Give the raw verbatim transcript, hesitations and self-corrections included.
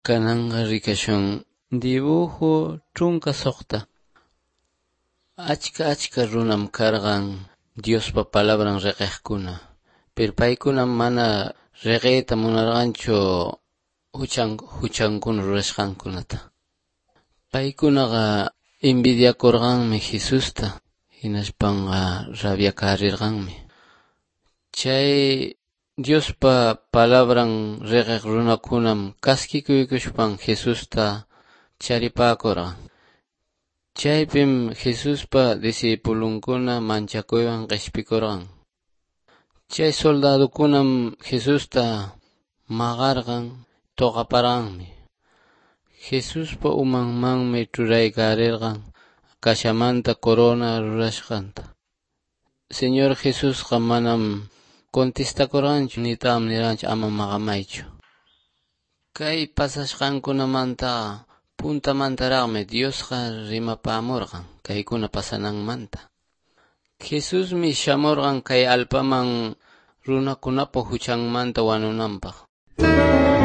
Kananga rikashun dibujo trunka suqta. Achka achka runam kargan Diospa palabran reqeqkuna. Pero paykunam mana reqeta munarqanchu huchan huchankuna rurashqankunata. Paykunaqa envidiakurqanmi Jesusta, hinashpanqa rabiakarirqanmi. Chay Diospa palabran reqeq runakunam kaskikuykushpan Jesusta charipakurqan. Chaypim Jesuspa disipulunkuna manchakuywan qishpikurqan. Chay soldadukunam Jesusta maqarqan, tuqaparqanmi. Jesuspa umanmanmi churaykarirqan kashamanta corona rurashqanta. Señor Jesusqa manam contestakurqanchu nitaqa nirqanchu ama maqamaychu. Kay pasashqankunamanta puntamantaraqmi Diosqa rimapamurqan kaykuna pasananmanta. Jesusmi shamurqan kay allpaman runakunapa huchanmanta wanunanpaq.